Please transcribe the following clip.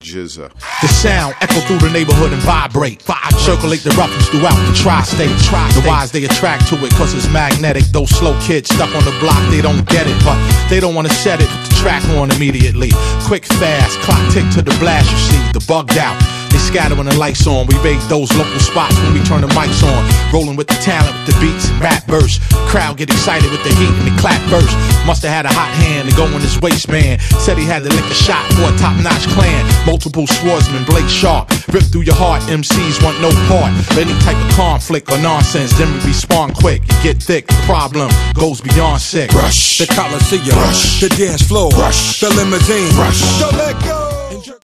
Jizza. The sound echo through the neighborhood and vibrate. Circulate the ruffians throughout the tri-state. The wise, they attract to it cause it's magnetic. Those slow kids stuck on the block, they don't get it, but they don't wanna set it. Put the track on immediately. Quick, fast, clock tick to the blast, you see. The bugged out. They scatter when the lights on. We raid those local spots when we turn the mics on. Rolling with the talent, with the beats, rap burst. Crowd get excited with the heat and the clap burst. Musta had a hot hand to go in his waistband. Said he had to lick a shot for a top-notch clan. Multiple swordsmen, Blake Sharp. Rip through your heart, MCs want no part of any type of conflict or nonsense. Then we respond quick, you get thick. The problem goes beyond sick. Rush, the Coliseum, rush, the dance floor, rush, the limousine, rush, don't let go.